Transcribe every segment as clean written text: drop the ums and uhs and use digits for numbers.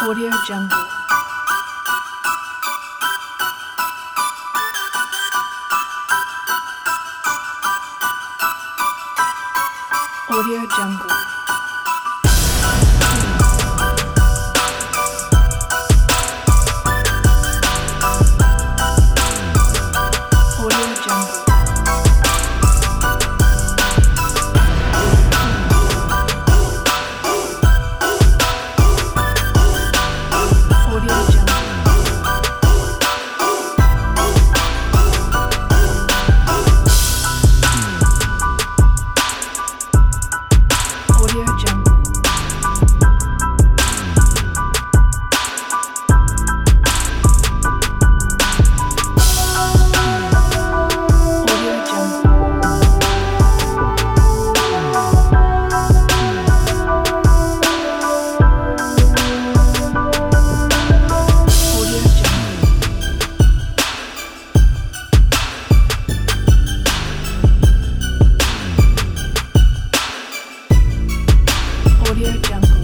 Audio Jungle. Audio Jungle. Audio Jungle. Audio Jungle. Audio Jungle. Audio Jungle. Audio Jungle. Audio Jungle.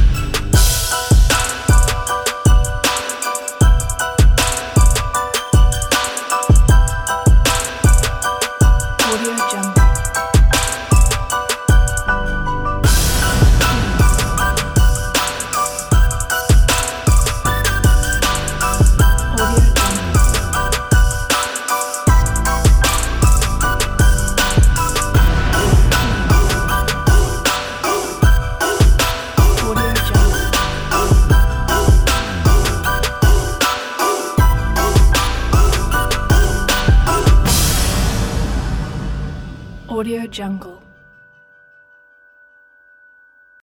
Audio Jungle. Audio Jungle. Audio Jungle. Audio Jungle.